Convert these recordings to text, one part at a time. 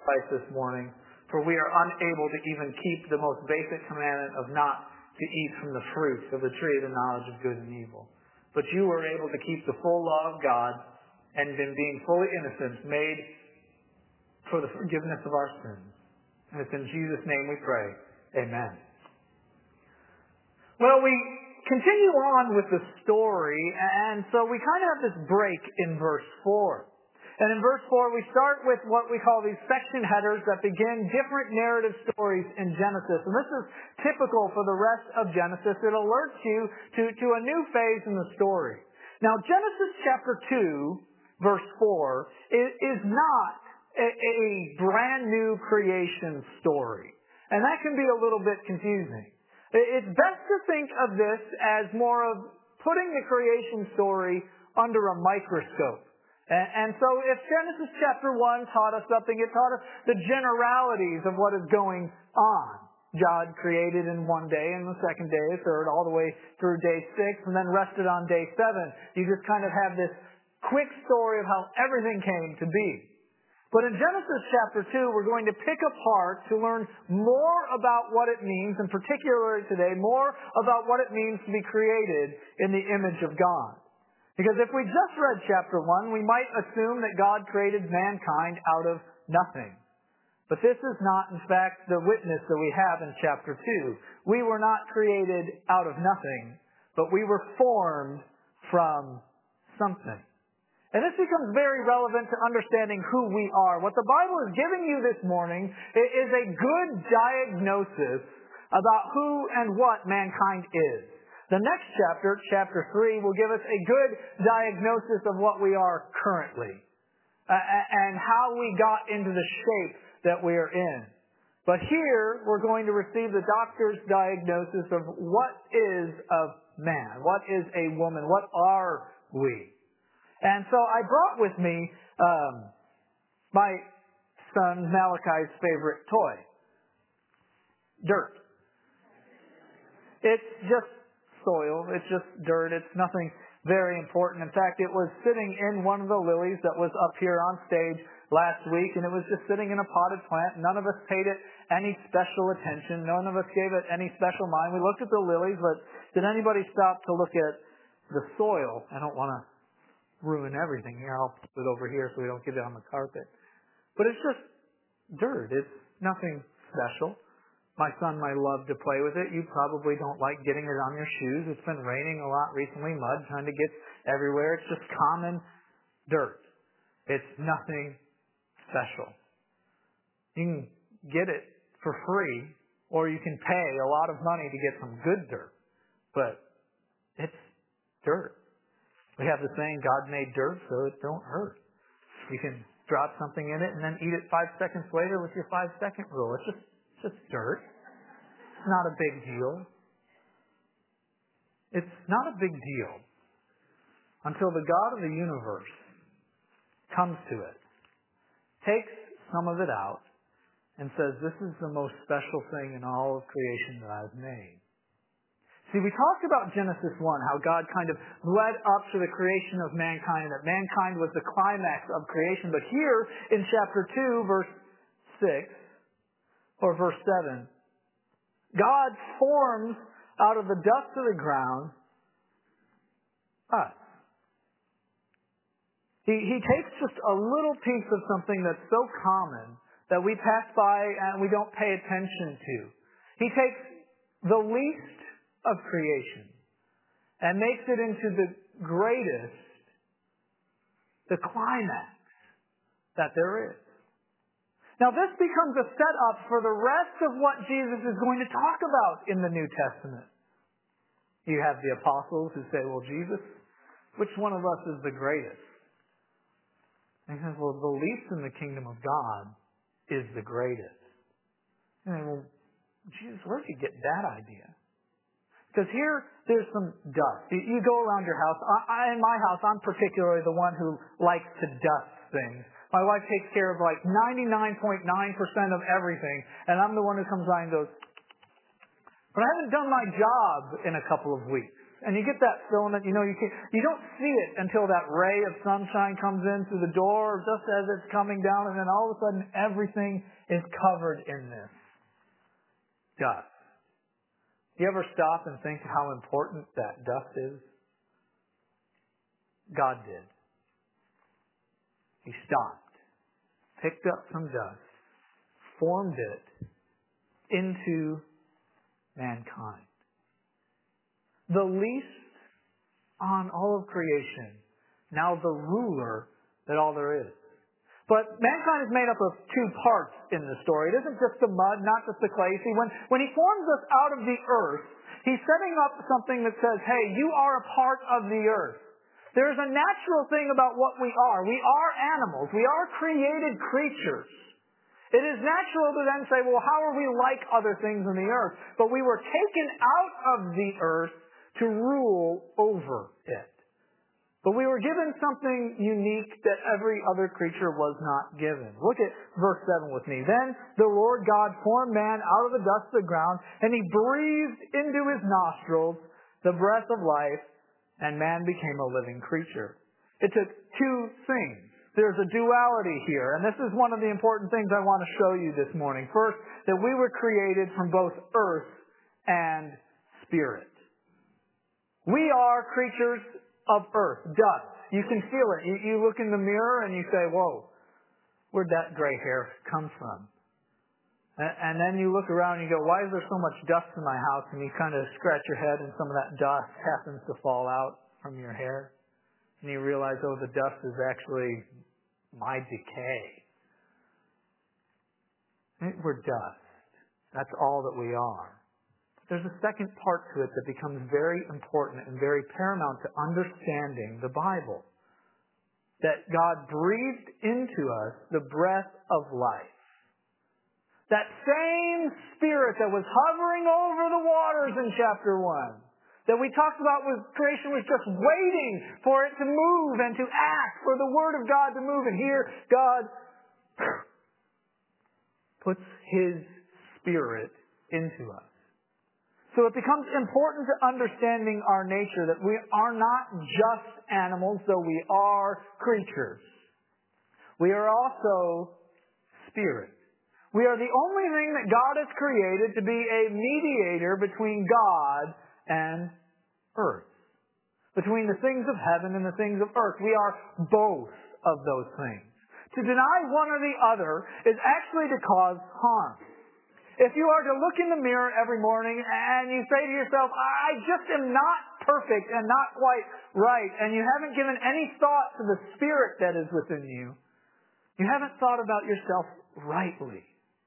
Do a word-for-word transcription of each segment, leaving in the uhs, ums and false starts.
sacrifice this morning, for we are unable to even keep the most basic commandment of not to eat from the fruit of the tree of the knowledge of good and evil. But you were able to keep the full law of God, and in being fully innocent, made for the forgiveness of our sins. And it's in Jesus' name we pray. Amen. Well, we continue on with the story, and so we kind of have this break in verse four. And in verse four, we start with what we call these section headers that begin different narrative stories in Genesis. And this is typical for the rest of Genesis. It alerts you to, to a new phase in the story. Now, Genesis chapter two, verse four, is, is not a, a brand new creation story. And that can be a little bit confusing. It's best to think of this as more of putting the creation story under a microscope. And so if Genesis chapter one taught us something, it taught us the generalities of what is going on. God created in one day, and the second day, the third, all the way through day six, and then rested on day seven. You just kind of have this quick story of how everything came to be. But in Genesis chapter two, we're going to pick apart to learn more about what it means, and particularly today, more about what it means to be created in the image of God. Because if we just read chapter one, we might assume that God created mankind out of nothing. But this is not, in fact, the witness that we have in chapter two. We were not created out of nothing, but we were formed from something. And this becomes very relevant to understanding who we are. What the Bible is giving you this morning is a good diagnosis about who and what mankind is. The next chapter, chapter three, will give us a good diagnosis of what we are currently uh, and how we got into the shape that we are in. But here, we're going to receive the doctor's diagnosis of what is a man, what is a woman, what are we. And so I brought with me um, my son Malachi's favorite toy, dirt. It's just soil. It's just dirt. It's nothing very important. In fact, it was sitting in one of the lilies that was up here on stage last week, and it was just sitting in a potted plant. None of us paid it any special attention. None of us gave it any special mind. We looked at the lilies, but did anybody stop to look at the soil? I don't want to ruin everything here. I'll put it over here so we don't get it on the carpet. But it's just dirt. It's nothing special. My son might love to play with it. You probably don't like getting it on your shoes. It's been raining a lot recently. Mud kind of gets everywhere. It's just common dirt. It's nothing special. You can get it for free, or you can pay a lot of money to get some good dirt. But it's dirt. We have the saying, God made dirt so it don't hurt. You can drop something in it and then eat it five seconds later with your five second rule. It's just It's just dirt. It's not a big deal. It's not a big deal until the God of the universe comes to it, takes some of it out, and says, this is the most special thing in all of creation that I've made. See, we talked about Genesis one, how God kind of led up to the creation of mankind, and that mankind was the climax of creation. But here in chapter two, verse six, or verse seven, God forms out of the dust of the ground us. He, he takes just a little piece of something that's so common that we pass by and we don't pay attention to. He takes the least of creation and makes it into the greatest, the climax that there is. Now this becomes a setup for the rest of what Jesus is going to talk about in the New Testament. You have the apostles who say, well, Jesus, which one of us is the greatest? And he says, well, the least in the kingdom of God is the greatest. And they, well, Jesus, where did you get that idea? Because here, there's some dust. You, you go around your house. I, I, in my house, I'm particularly the one who likes to dust things. My wife takes care of like ninety-nine point nine percent of everything, and I'm the one who comes by and goes, but I haven't done my job in a couple of weeks. And you get that filament, you know, you can, you don't see it until that ray of sunshine comes in through the door, just as it's coming down, and then all of a sudden everything is covered in this dust. Do you ever stop and think how important that dust is? God did. He stopped, picked up some dust, formed it into mankind. The least on all of creation, now the ruler that all there is. But mankind is made up of two parts in the story. It isn't just the mud, not just the clay. See, when, when he forms us out of the earth, he's setting up something that says, hey, you are a part of the earth. There's a natural thing about what we are. We are animals. We are created creatures. It is natural to then say, well, how are we like other things in the earth? But we were taken out of the earth to rule over it. But we were given something unique that every other creature was not given. Look at verse seven with me. Then the Lord God formed man out of the dust of the ground, and he breathed into his nostrils the breath of life, and man became a living creature. It took two things. There's a duality here, and this is one of the important things I want to show you this morning. First, that we were created from both earth and spirit. We are creatures of earth, dust. You can feel it. You, you look in the mirror and you say, whoa, where'd that gray hair come from? And, and then you look around and you go, why is there so much dust in my house? And you kind of scratch your head and some of that dust happens to fall out from your hair. And you realize, oh, the dust is actually my decay. We're dust. That's all that we are. There's a second part to it that becomes very important and very paramount to understanding the Bible. That God breathed into us the breath of life. That same Spirit that was hovering over the waters in chapter one, that we talked about was creation was just waiting for it to move and to act, for the Word of God to move. And here God puts His Spirit into us. So it becomes important to understanding our nature that we are not just animals, though we are creatures. We are also spirit. We are the only thing that God has created to be a mediator between God and earth. Between the things of heaven and the things of earth. We are both of those things. To deny one or the other is actually to cause harm. If you are to look in the mirror every morning and you say to yourself, I just am not perfect and not quite right, and you haven't given any thought to the Spirit that is within you, you haven't thought about yourself rightly.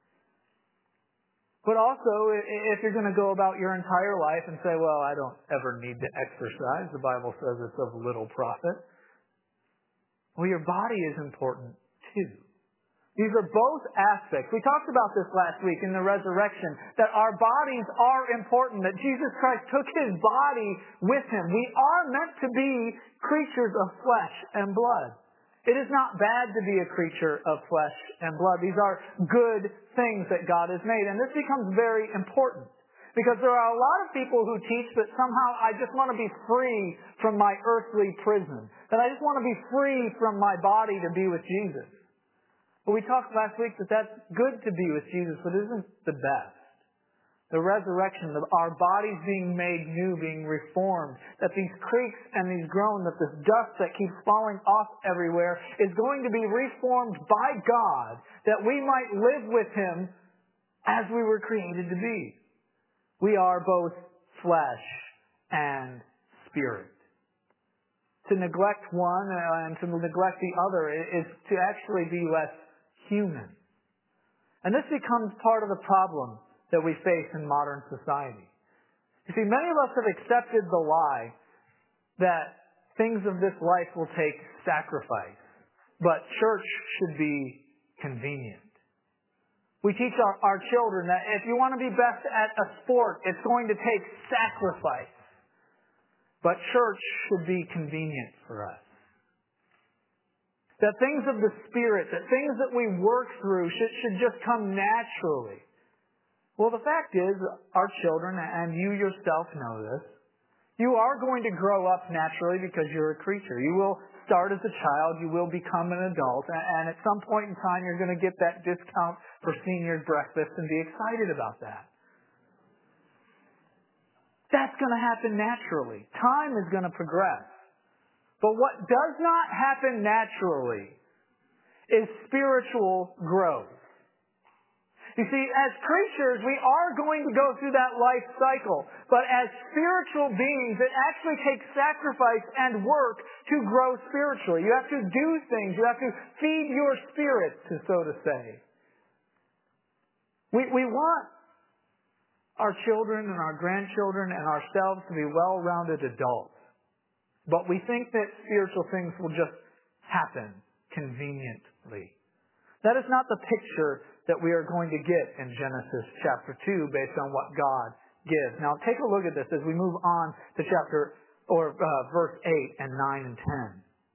But also, if you're going to go about your entire life and say, well, I don't ever need to exercise, the Bible says it's of little profit. Well, your body is important too. These are both aspects. We talked about this last week in the resurrection, that our bodies are important, that Jesus Christ took His body with Him. We are meant to be creatures of flesh and blood. It is not bad to be a creature of flesh and blood. These are good things that God has made. And this becomes very important because there are a lot of people who teach that somehow I just want to be free from my earthly prison, that I just want to be free from my body to be with Jesus. But we talked last week that that's good to be with Jesus, but it isn't the best. The resurrection, our bodies being made new, being reformed, that these creaks and these groans, that this dust that keeps falling off everywhere is going to be reformed by God, that we might live with Him as we were created to be. We are both flesh and spirit. To neglect one and to neglect the other is to actually be less human. And this becomes part of the problem that we face in modern society. You see, many of us have accepted the lie that things of this life will take sacrifice, but church should be convenient. We teach our, our children that if you want to be best at a sport, it's going to take sacrifice, but church should be convenient for us. That things of the Spirit, that things that we work through should, should just come naturally. Well, the fact is, our children, and you yourself know this, You are going to grow up naturally because you're a creature. You will start as a child. You will become an adult. And at some point in time, you're going to get that discount for senior breakfast and be excited about that. That's going to happen naturally. Time is going to progress. But what does not happen naturally is spiritual growth. You see, as creatures, we are going to go through that life cycle. But as spiritual beings, it actually takes sacrifice and work to grow spiritually. You have to do things. You have to feed your spirit, so to say. We, we want our children and our grandchildren and ourselves to be well-rounded adults. But we think that spiritual things will just happen conveniently. That is not the picture that we are going to get in Genesis chapter two based on what God gives. Now take a look at this as we move on to chapter or uh, verse eight and nine and ten.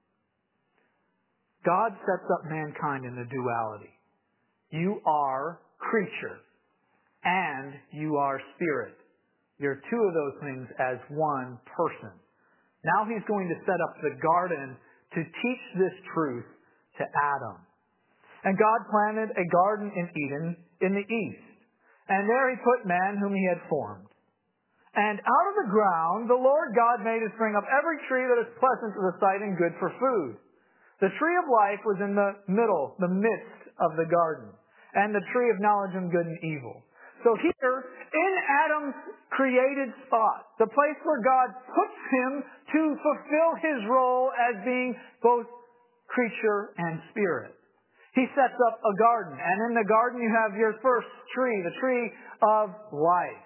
God sets up mankind in a duality. You are creature and you are spirit. You're two of those things as one person. Now he's going to set up the garden to teach this truth to Adam. And God planted a garden in Eden in the east. And there he put man whom he had formed. And out of the ground the Lord God made to spring up every tree that is pleasant to the sight and good for food. The tree of life was in the middle, the midst of the garden. And the tree of knowledge of good and evil. So here, in Adam's created spot, the place where God puts him to fulfill his role as being both creature and spirit. He sets up a garden, and in the garden you have your first tree, the tree of life.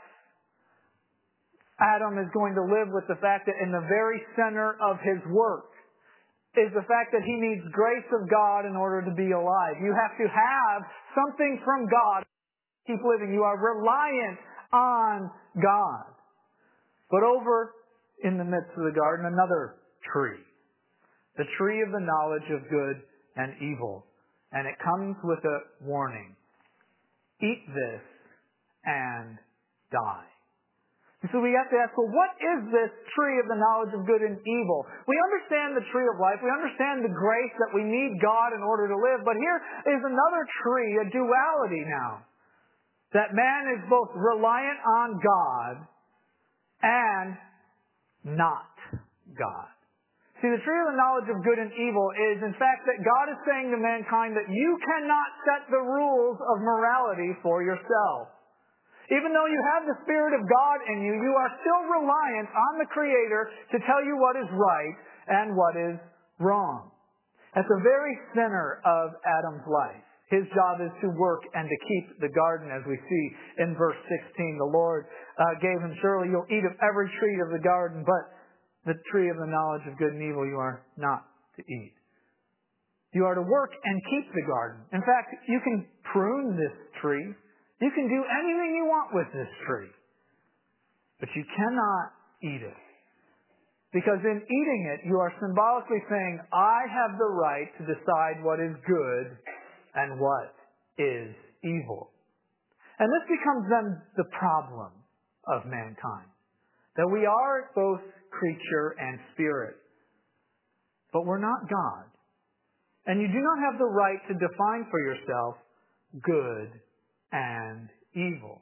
Adam is going to live with the fact that in the very center of his work is the fact that he needs grace of God in order to be alive. You have to have something from God to keep living. You are reliant on God. But over in the midst of the garden, another tree. The tree of the knowledge of good and evil. And it comes with a warning. Eat this and die. And so we have to ask, well, what is this tree of the knowledge of good and evil? We understand the tree of life. We understand the grace that we need God in order to live. But here is another tree, a duality now. That man is both reliant on God and not God. See, the tree of the knowledge of good and evil is, in fact, that God is saying to mankind that you cannot set the rules of morality for yourself. Even though you have the Spirit of God in you, you are still reliant on the Creator to tell you what is right and what is wrong. At the very center of Adam's life, his job is to work and to keep the garden, as we see in verse sixteen. The Lord uh, gave him, surely you'll eat of every tree of the garden, but the tree of the knowledge of good and evil you are not to eat. You are to work and keep the garden. In fact, you can prune this tree. You can do anything you want with this tree. But you cannot eat it. Because in eating it, you are symbolically saying, I have the right to decide what is good and what is evil. And this becomes then the problem of mankind. That we are both creature and spirit. But we're not God. And you do not have the right to define for yourself good and evil.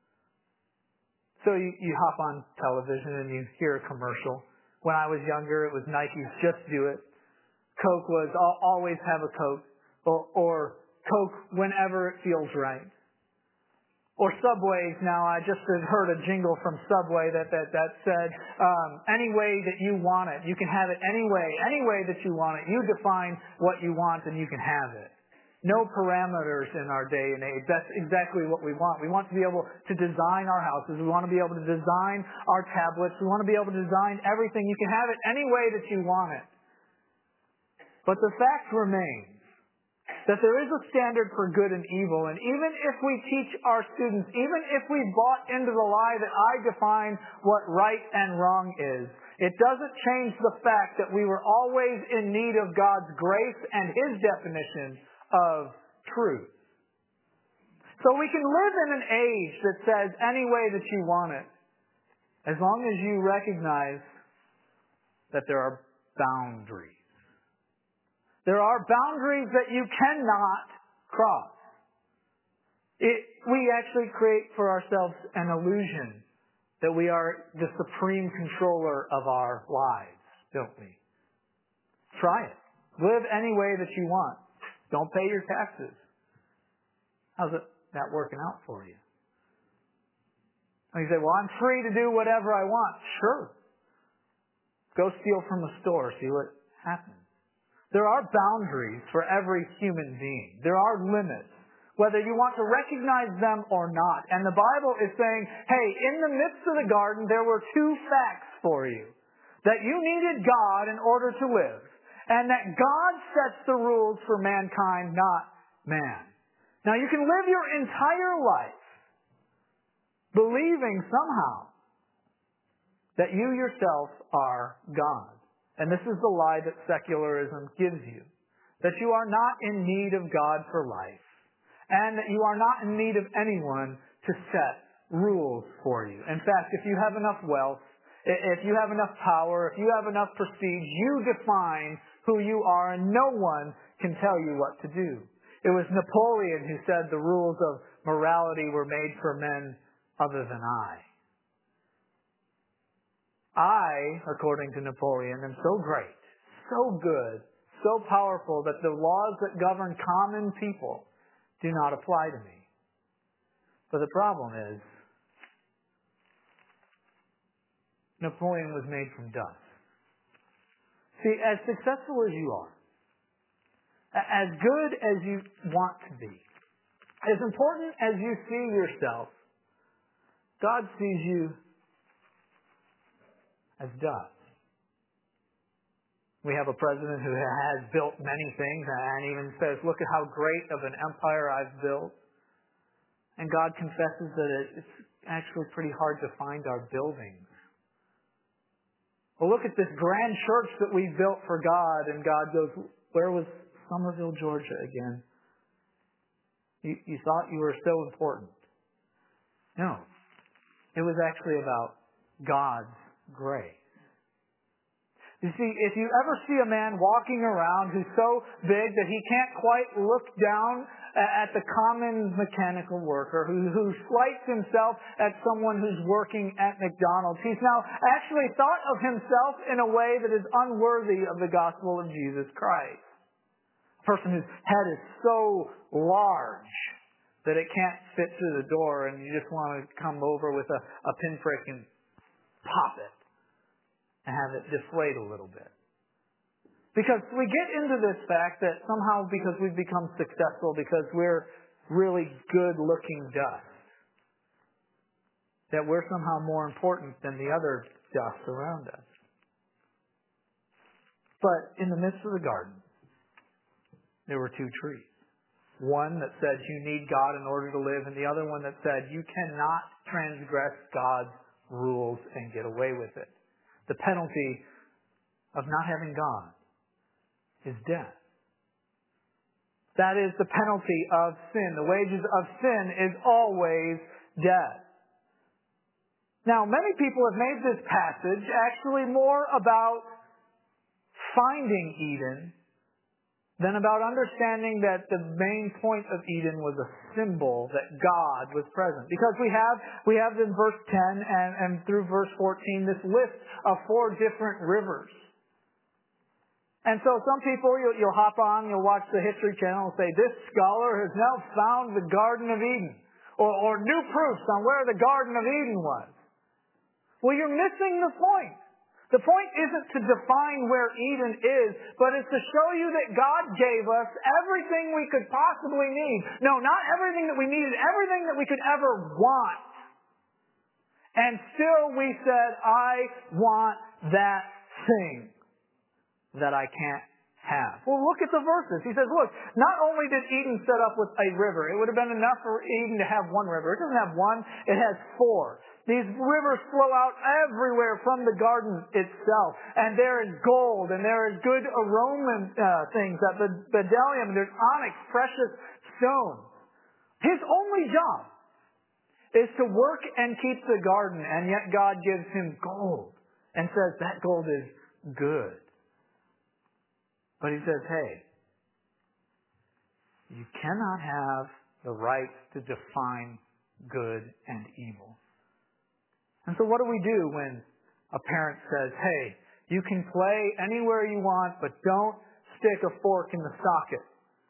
So you, you hop on television and you hear a commercial. When I was younger, it was Nike's Just Do It. Coke was always have a Coke. Or, or Coke whenever it feels right. Or Subways now, I just heard a jingle from Subway that, that, that said, um, any way that you want it. You can have it any way, any way that you want it. You define what you want and you can have it. No parameters in our day and age. That's exactly what we want. We want to be able to design our houses. We want to be able to design our tablets. We want to be able to design everything. You can have it any way that you want it. But the fact remains that there is a standard for good and evil. And even if we teach our students, even if we bought into the lie that I define what right and wrong is, it doesn't change the fact that we were always in need of God's grace and His definition of truth. So we can live in an age that says any way that you want it. As long as you recognize that there are boundaries. There are boundaries that you cannot cross. It, we actually create for ourselves an illusion that we are the supreme controller of our lives, don't we? Try it. Live any way that you want. Don't pay your taxes. How's it, that working out for you? And you say, well, I'm free to do whatever I want. Sure. Go steal from a store, see what happens. There are boundaries for every human being. There are limits, whether you want to recognize them or not. And the Bible is saying, hey, in the midst of the garden, there were two facts for you. That you needed God in order to live. And that God sets the rules for mankind, not man. Now, you can live your entire life believing somehow that you yourself are God. And this is the lie that secularism gives you. That you are not in need of God for life. And that you are not in need of anyone to set rules for you. In fact, if you have enough wealth, if you have enough power, if you have enough prestige, you define who you are and no one can tell you what to do. It was Napoleon who said the rules of morality were made for men other than I. I, according to Napoleon, am so great, so good, so powerful that the laws that govern common people do not apply to me. But the problem is, Napoleon was made from dust. See, as successful as you are, as good as you want to be, as important as you see yourself, God sees you as dust. We have a president who has built many things and even says, look at how great of an empire I've built. And God confesses that it's actually pretty hard to find our buildings. Well, look at this grand church that we built for God. And God goes, where was Somerville, Georgia again? You, you thought you were so important. No. It was actually about God's grace. You see, if you ever see a man walking around who's so big that he can't quite look down at the common mechanical worker, who, who slights himself at someone who's working at McDonald's, he's now actually thought of himself in a way that is unworthy of the gospel of Jesus Christ. A person whose head is so large that it can't fit through the door and you just want to come over with a, a pinprick and pop it and have it deflate a little bit. Because we get into this fact that somehow because we've become successful, because we're really good-looking dust, that we're somehow more important than the other dust around us. But in the midst of the garden, there were two trees. One that said you need God in order to live, and the other one that said you cannot transgress God's rules and get away with it. The penalty of not having God is death. That is the penalty of sin. The wages of sin is always death. Now, many people have made this passage actually more about finding Eden than about understanding that the main point of Eden was a symbol that God was present. Because we have, we have in verse ten and, and through verse fourteen this list of four different rivers. And so some people, you'll, you'll hop on, you'll watch the History Channel and say, this scholar has now found the Garden of Eden. Or, or new proofs on where the Garden of Eden was. Well, you're missing the point. The point isn't to define where Eden is, but it's to show you that God gave us everything we could possibly need. No, not everything that we needed, everything that we could ever want. And still we said, I want that thing that I can't have. Well, look at the verses. He says, look, not only did Eden set up with a river, it would have been enough for Eden to have one river. It doesn't have one, it has four. These rivers flow out everywhere from the garden itself. And there is gold, and there is good aroma uh, things, that bdellium, there's onyx, precious stones. His only job, is to work and keep the garden, and yet God gives him gold and says that gold is good. But he says, hey, you cannot have the right to define good and evil. And so what do we do when a parent says, hey, you can play anywhere you want, but don't stick a fork in the socket?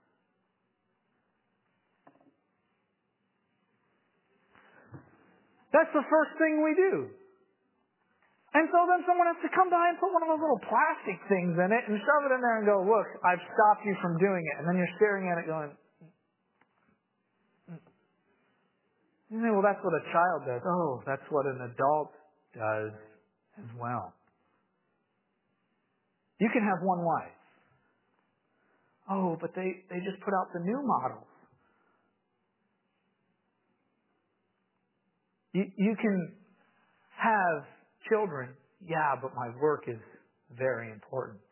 That's the first thing we do. And so then someone has to come by and put one of those little plastic things in it and shove it in there and go, look, I've stopped you from doing it. And then you're staring at it going, you say, well, that's what a child does. Oh, that's what an adult does as well. You can have one wife. Oh, but they, they just put out the new models. You, you can have children. Yeah, but my work is very important.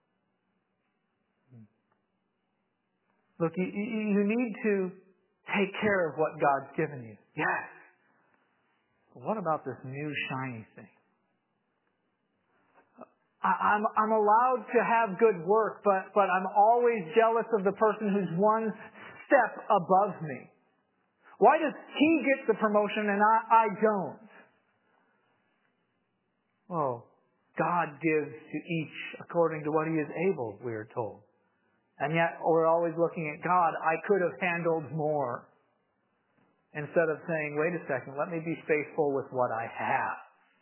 Look, you, you need to take care of what God's given you. Yes. But what about this new shiny thing? I, I'm, I'm allowed to have good work, but, but I'm always jealous of the person who's one step above me. Why does he get the promotion and I, I don't? Well, God gives to each according to what he is able, we are told. And yet we're always looking at God. I could have handled more. Instead of saying, wait a second, let me be faithful with what I have.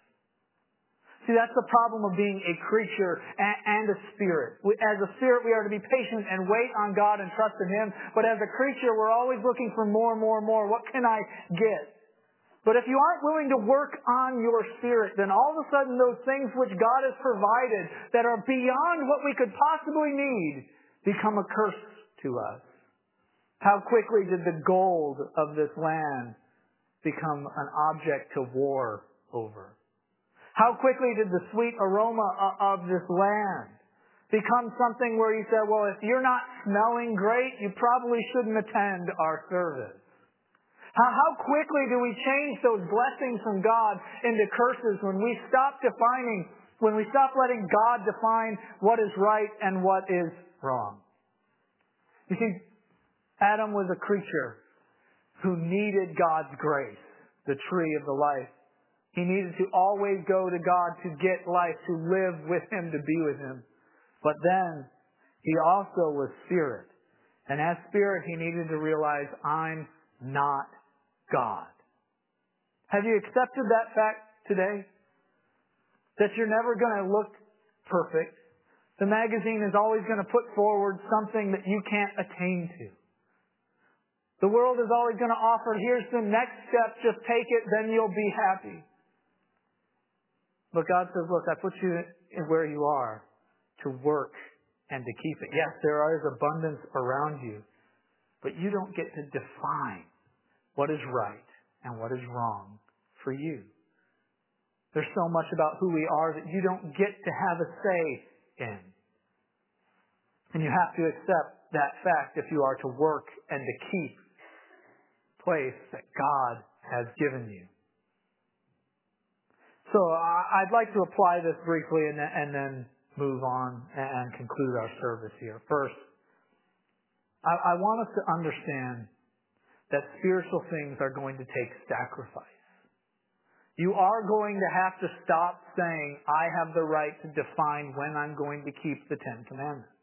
See, that's the problem of being a creature and a spirit. As a spirit, we are to be patient and wait on God and trust in him. But as a creature, we're always looking for more, more, more. What can I get? But if you aren't willing to work on your spirit, then all of a sudden those things which God has provided that are beyond what we could possibly need become a curse to us. How quickly did the gold of this land become an object to war over? How quickly did the sweet aroma of this land become something where you said, well, if you're not smelling great, you probably shouldn't attend our service? How, how quickly do we change those blessings from God into curses when we stop defining, when we stop letting God define what is right and what is wrong? You see, Adam was a creature who needed God's grace, the tree of the life. He needed to always go to God to get life, to live with him, to be with him. But then, he also was spirit. And as spirit, he needed to realize, I'm not God. Have you accepted that fact today? That you're never going to look perfect. The magazine is always going to put forward something that you can't attain to. The world is always going to offer, here's the next step, just take it, then you'll be happy. But God says, look, I put you where you are to work and to keep it. Yes, there is abundance around you, but you don't get to define what is right and what is wrong for you. There's so much about who we are that you don't get to have a say in. And you have to accept that fact if you are to work and to keep the place that God has given you. So I'd like to apply this briefly and, and then move on and conclude our service here. First, I, I want us to understand that spiritual things are going to take sacrifice. You are going to have to stop saying, I have the right to define when I'm going to keep the Ten Commandments.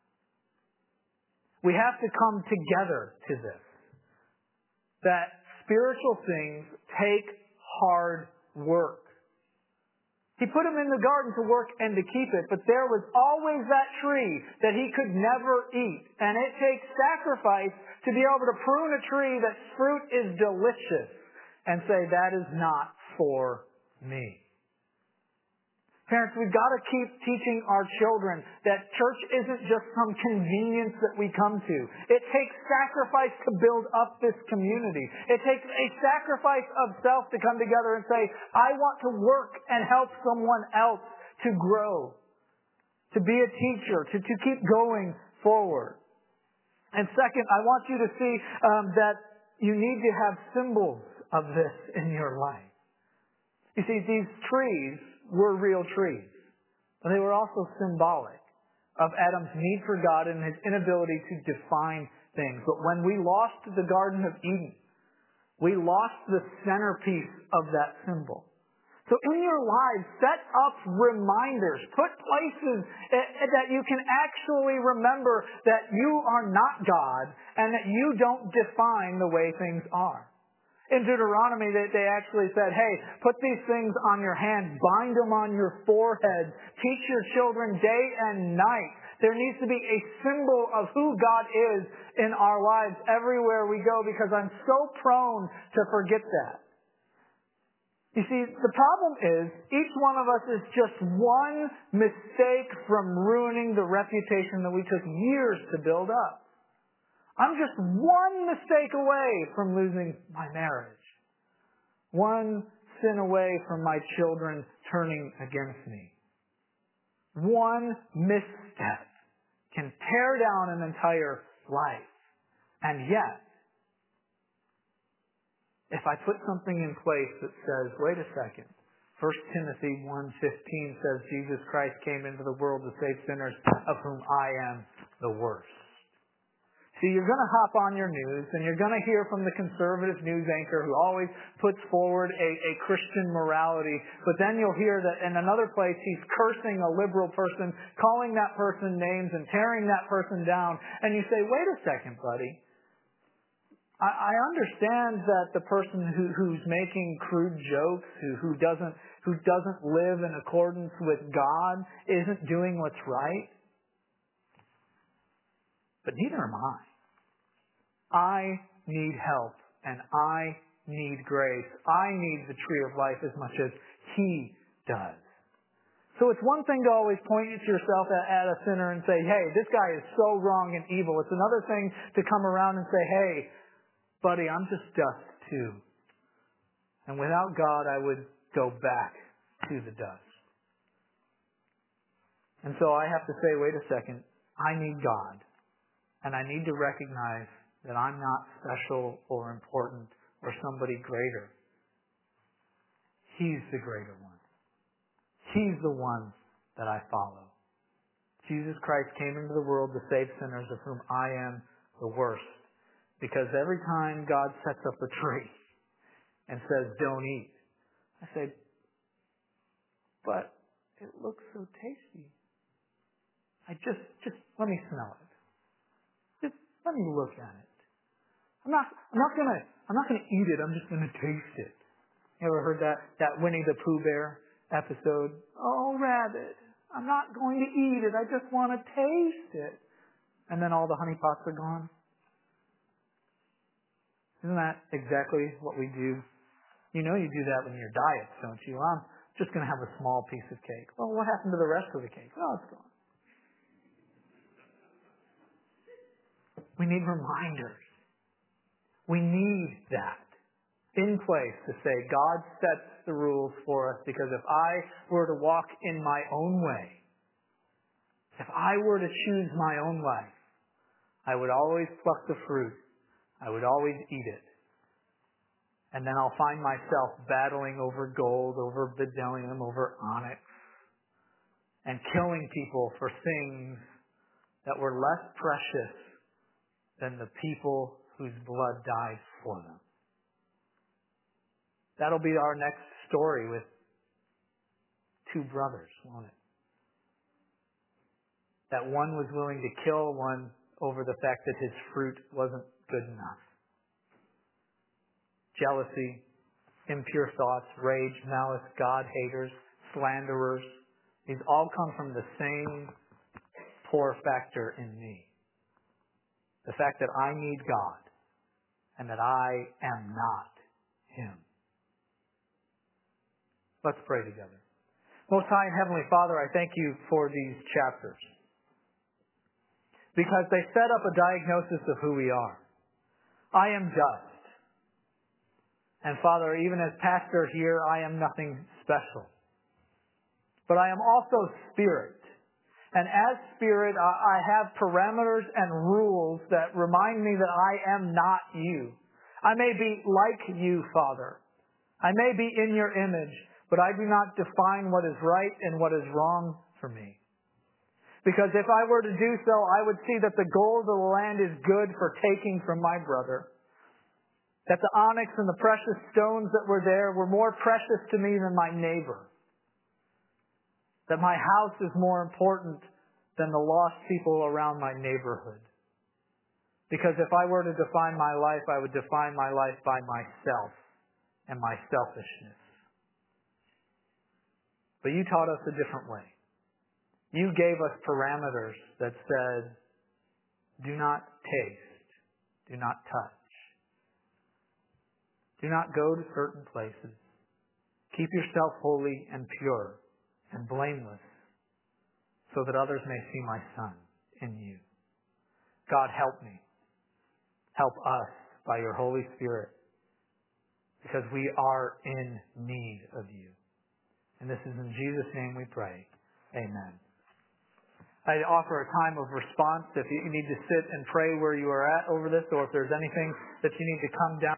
We have to come together to this. That spiritual things take hard work. He put him in the garden to work and to keep it, but there was always that tree that he could never eat. And it takes sacrifice to be able to prune a tree that fruit is delicious and say, that is not for me. Parents, we've got to keep teaching our children that church isn't just some convenience that we come to. It takes sacrifice to build up this community. It takes a sacrifice of self to come together and say, I want to work and help someone else to grow, to be a teacher, to, to keep going forward. And second, I want you to see um, that you need to have symbols of this in your life? You see, these trees were real trees, but they were also symbolic of Adam's need for God and his inability to define things. But when we lost the Garden of Eden, we lost the centerpiece of that symbol. So in your lives, set up reminders. Put places that you can actually remember that you are not God and that you don't define the way things are. In Deuteronomy, they, they actually said, hey, put these things on your hands, bind them on your forehead, teach your children day and night. There needs to be a symbol of who God is in our lives everywhere we go, because I'm so prone to forget that. You see, the problem is each one of us is just one mistake from ruining the reputation that we took years to build up. I'm just one mistake away from losing my marriage. One sin away from my children turning against me. One misstep can tear down an entire life. And yet, if I put something in place that says, wait a second, First Timothy one fifteen says Jesus Christ came into the world to save sinners, of whom I am the worst. See, you're going to hop on your news and you're going to hear from the conservative news anchor who always puts forward a, a Christian morality, but then you'll hear that in another place he's cursing a liberal person, calling that person names and tearing that person down, and you say, wait a second, buddy. I, I understand that the person who, who's making crude jokes, who, who doesn't who doesn't live in accordance with God, isn't doing what's right. But neither am I. I need help and I need grace. I need the tree of life as much as He does. So it's one thing to always point to yourself at, at a sinner and say, hey, this guy is so wrong and evil. It's another thing to come around and say, hey, buddy, I'm just dust too. And without God, I would go back to the dust. And so I have to say, wait a second, I need God. And I need to recognize that I'm not special or important or somebody greater. He's the greater one. He's the one that I follow. Jesus Christ came into the world to save sinners, of whom I am the worst. Because every time God sets up a tree and says, don't eat, I say, but it looks so tasty. I just, just let me smell it. Let me look at it. I'm not, I'm not gonna, I'm not gonna eat it. I'm just gonna taste it. You ever heard that, that Winnie the Pooh Bear episode? Oh, rabbit, I'm not going to eat it. I just want to taste it. And then all the honey pots are gone. Isn't that exactly what we do? You know you do that when you're diets, don't you? I'm just gonna have a small piece of cake. Well, what happened to the rest of the cake? Oh, it's gone. We need reminders. We need that in place to say God sets the rules for us, because if I were to walk in my own way, if I were to choose my own life, I would always pluck the fruit. I would always eat it. And then I'll find myself battling over gold, over bdellium, over onyx, and killing people for things that were less precious than the people whose blood died for them. That'll be our next story with two brothers, won't it? That one was willing to kill one over the fact that his fruit wasn't good enough. Jealousy, impure thoughts, rage, malice, God-haters, slanderers. These all come from the same poor factor in me. The fact that I need God and that I am not Him. Let's pray together. Most High and Heavenly Father, I thank you for these chapters, because they set up a diagnosis of who we are. I am dust. And Father, even as pastor here, I am nothing special. But I am also spirit. And as spirit, I have parameters and rules that remind me that I am not you. I may be like you, Father. I may be in your image, but I do not define what is right and what is wrong for me. Because if I were to do so, I would see that the gold of the land is good for taking from my brother. That the onyx and the precious stones that were there were more precious to me than my neighbor. That my house is more important than the lost people around my neighborhood. Because if I were to define my life, I would define my life by myself and my selfishness. But you taught us a different way. You gave us parameters that said, do not taste, do not touch, do not go to certain places. Keep yourself holy and pure and blameless so that others may see my Son in you. God, help me. Help us by your Holy Spirit because we are in need of you. And this is in Jesus' name we pray. Amen. I offer a time of response if you need to sit and pray where you are at over this, or if there's anything that you need to come down.